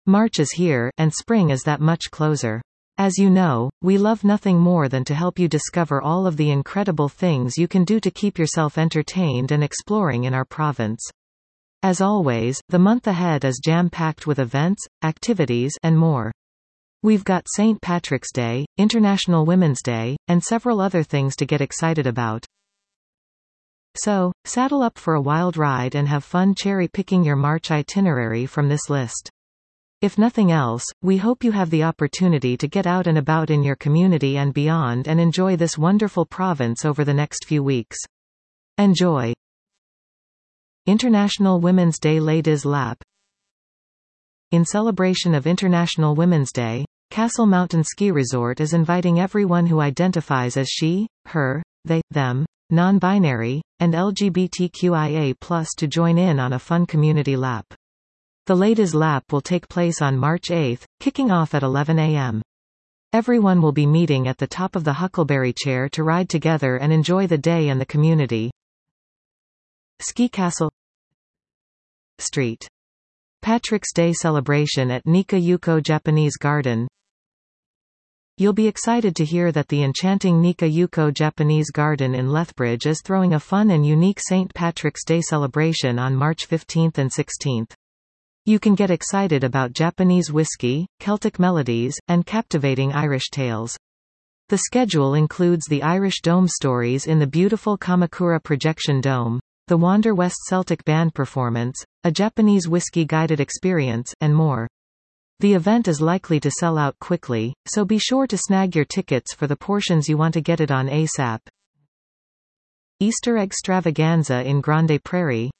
March is here, and spring is that much closer. As you know, we love nothing more than to help you discover all of the incredible things you can do to keep yourself entertained and exploring in our province. As always, the month ahead is jam-packed with events, activities, and more. We've got St. Patrick's Day, International Women's Day, and several other things to get excited about. So, saddle up for a wild ride and have fun cherry-picking your March itinerary from this list. If nothing else, we hope you have the opportunity to get out and about in your community and beyond and enjoy this wonderful province over the next few weeks. Enjoy! International Women's Day Ladies Lap. In celebration of International Women's Day, Castle Mountain Ski Resort is inviting everyone who identifies as she, her, they, them, non-binary, and LGBTQIA+ to join in on a fun community lap. The Ladies Lap will take place on March 8, kicking off at 11 a.m. Everyone will be meeting at the top of the Huckleberry Chair to ride together and enjoy the day and the community. Ski Castle Street. Patrick's Day celebration at Nika-Yuko Japanese Garden. You'll be excited to hear that the enchanting Nika-Yuko Japanese Garden in Lethbridge is throwing a fun and unique St. Patrick's Day celebration on March 15 and 16. You can get excited about Japanese whiskey, Celtic melodies, and captivating Irish tales. The schedule includes the Irish Dome stories in the beautiful Kamakura Projection Dome, the Wander West Celtic Band performance, a Japanese whiskey-guided experience, and more. The event is likely to sell out quickly, so be sure to snag your tickets for the portions you want to get it on ASAP. Easter Extravaganza in Grande Prairie.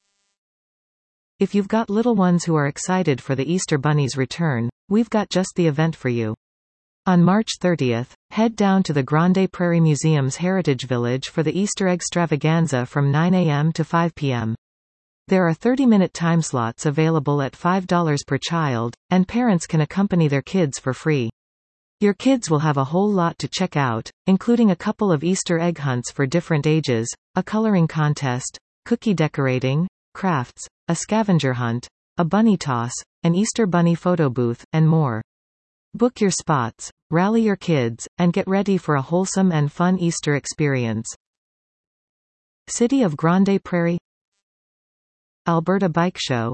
If you've got little ones who are excited for the Easter Bunny's return, we've got just the event for you. On March 30, head down to the Grande Prairie Museum's Heritage Village for the Easter Extravaganza from 9 a.m. to 5 p.m. There are 30-minute time slots available at $5 per child, and parents can accompany their kids for free. Your kids will have a whole lot to check out, including a couple of Easter egg hunts for different ages, a coloring contest, cookie decorating, crafts, a scavenger hunt, a bunny toss, an Easter bunny photo booth, and more. Book your spots, rally your kids, and get ready for a wholesome and fun Easter experience. City of Grande Prairie. Alberta Bike Show.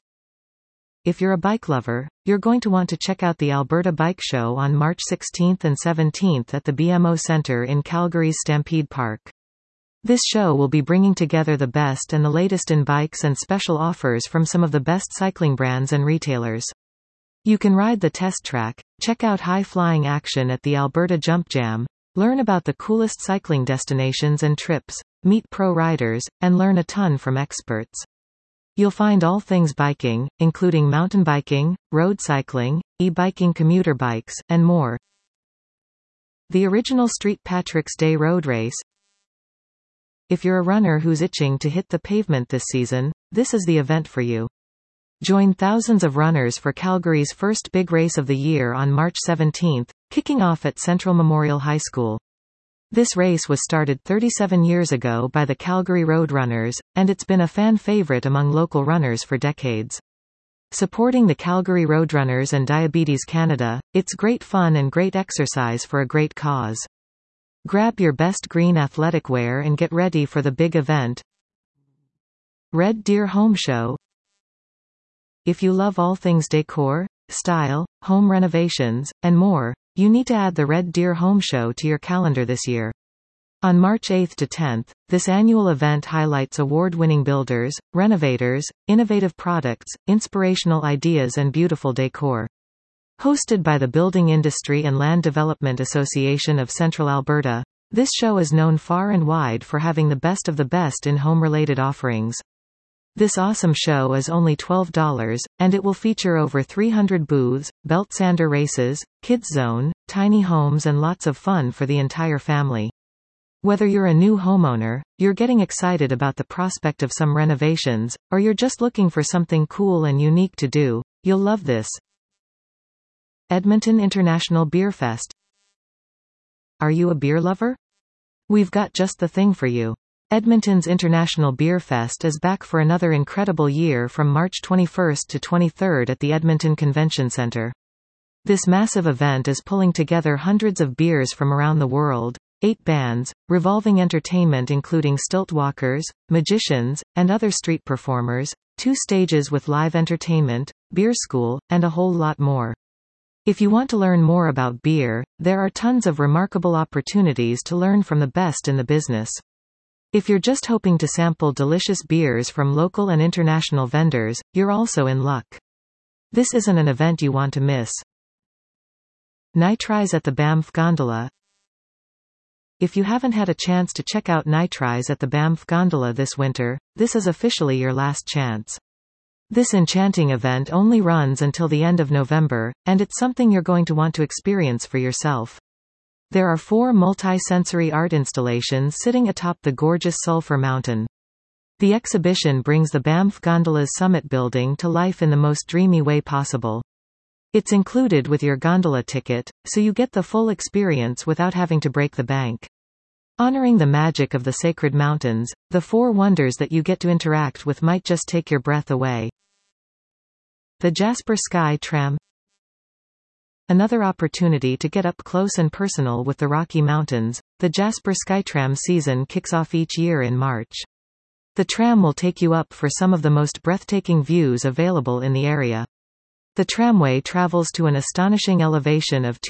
If you're a bike lover, you're going to want to check out the Alberta Bike Show on March 16 and 17 at the BMO Centre in Calgary's Stampede Park. This show will be bringing together the best and the latest in bikes and special offers from some of the best cycling brands and retailers. You can ride the test track, check out high-flying action at the Alberta Jump Jam, learn about the coolest cycling destinations and trips, meet pro riders, and learn a ton from experts. You'll find all things biking, including mountain biking, road cycling, e-biking, commuter bikes, and more. The original St. Patrick's Day Road Race. If you're a runner who's itching to hit the pavement this season, this is the event for you. Join thousands of runners for Calgary's first big race of the year on March 17, kicking off at Central Memorial High School. This race was started 37 years ago by the Calgary Road Runners, and it's been a fan favorite among local runners for decades. Supporting the Calgary Roadrunners and Diabetes Canada, it's great fun and great exercise for a great cause. Grab your best green athletic wear and get ready for the big event. Red Deer Home Show. If you love all things decor, style, home renovations, and more, you need to add the Red Deer Home Show to your calendar this year. On March 8 to 10, this annual event highlights award-winning builders, renovators, innovative products, inspirational ideas and beautiful decor. Hosted by the Building Industry and Land Development Association of Central Alberta, this show is known far and wide for having the best of the best in home-related offerings. This awesome show is only $12, and it will feature over 300 booths, belt sander races, kids zone, tiny homes and lots of fun for the entire family. Whether you're a new homeowner, you're getting excited about the prospect of some renovations, or you're just looking for something cool and unique to do, you'll love this. Edmonton International Beer Fest. Are you a beer lover? We've got just the thing for you. Edmonton's International Beer Fest is back for another incredible year from March 21 to 23 at the Edmonton Convention Centre. This massive event is pulling together hundreds of beers from around the world, 8 bands, revolving entertainment including stilt walkers, magicians, and other street performers, 2 stages with live entertainment, beer school, and a whole lot more. If you want to learn more about beer, there are tons of remarkable opportunities to learn from the best in the business. If you're just hoping to sample delicious beers from local and international vendors, you're also in luck. This isn't an event you want to miss. Nitrise at the Banff Gondola. If you haven't had a chance to check out Nitrise at the Banff Gondola this winter, this is officially your last chance. This enchanting event only runs until the end of November, and it's something you're going to want to experience for yourself. There are 4 multi-sensory art installations sitting atop the gorgeous Sulphur Mountain. The exhibition brings the Banff Gondola's summit building to life in the most dreamy way possible. It's included with your gondola ticket, so you get the full experience without having to break the bank. Honoring the magic of the sacred mountains, the 4 wonders that you get to interact with might just take your breath away. The Jasper Sky Tram. Another opportunity to get up close and personal with the Rocky Mountains. The Jasper Skytram season kicks off each year in March. The tram will take you up for some of the most breathtaking views available in the area. The tramway travels to an astonishing elevation of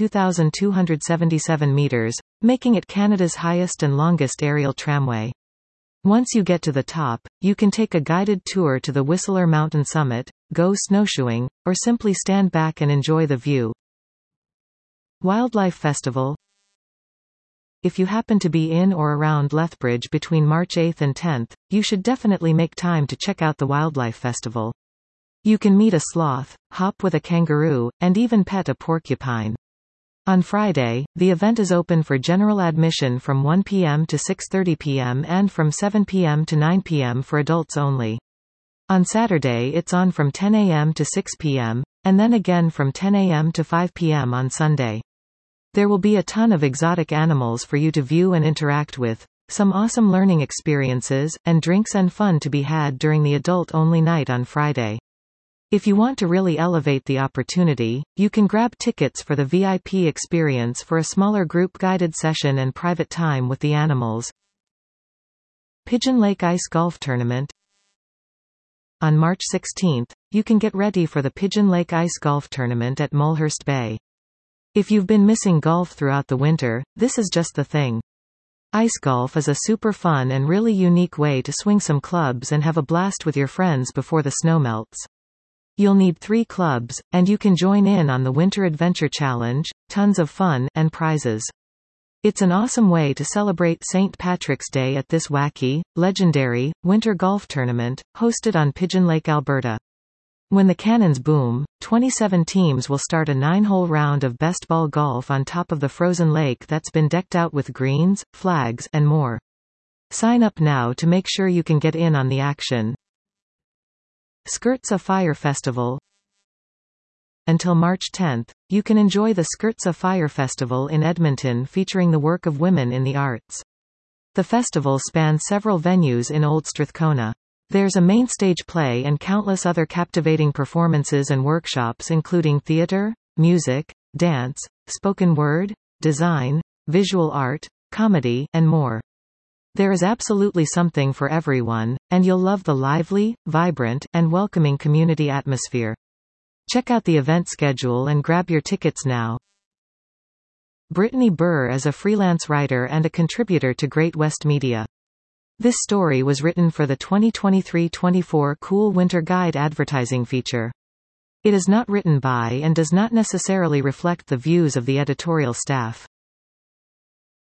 2,277 meters, making it Canada's highest and longest aerial tramway. Once you get to the top, you can take a guided tour to the Whistler Mountain summit, go snowshoeing, or simply stand back and enjoy the view. Wildlife Festival. If you happen to be in or around Lethbridge between March 8 and 10, you should definitely make time to check out the Wildlife Festival. You can meet a sloth, hop with a kangaroo, and even pet a porcupine. On Friday, the event is open for general admission from 1 p.m. to 6:30 p.m. and from 7 p.m. to 9 p.m. for adults only. On Saturday it's on from 10 a.m. to 6 p.m., and then again from 10 a.m. to 5 p.m. on Sunday. There will be a ton of exotic animals for you to view and interact with, some awesome learning experiences, and drinks and fun to be had during the adult-only night on Friday. If you want to really elevate the opportunity, you can grab tickets for the VIP experience for a smaller group guided session and private time with the animals. Pigeon Lake Ice Golf Tournament. On March 16, you can get ready for the Pigeon Lake Ice Golf Tournament at Mulhurst Bay. If you've been missing golf throughout the winter, this is just the thing. Ice golf is a super fun and really unique way to swing some clubs and have a blast with your friends before the snow melts. You'll need 3 clubs, and you can join in on the Winter Adventure Challenge, tons of fun, and prizes. It's an awesome way to celebrate St. Patrick's Day at this wacky, legendary, winter golf tournament, hosted on Pigeon Lake, Alberta. When the cannons boom, 27 teams will start a 9-hole round of best ball golf on top of the frozen lake that's been decked out with greens, flags, and more. Sign up now to make sure you can get in on the action. Skirts a Fire Festival. Until March 10, you can enjoy the Skirts a Fire Festival in Edmonton featuring the work of women in the arts. The festival spans several venues in Old Strathcona. There's a main stage play and countless other captivating performances and workshops including theater, music, dance, spoken word, design, visual art, comedy, and more. There is absolutely something for everyone, and you'll love the lively, vibrant, and welcoming community atmosphere. Check out the event schedule and grab your tickets now. Brittany Burr is a freelance writer and a contributor to Great West Media. This story was written for the 2023-24 Cool Winter Guide advertising feature. It is not written by and does not necessarily reflect the views of the editorial staff.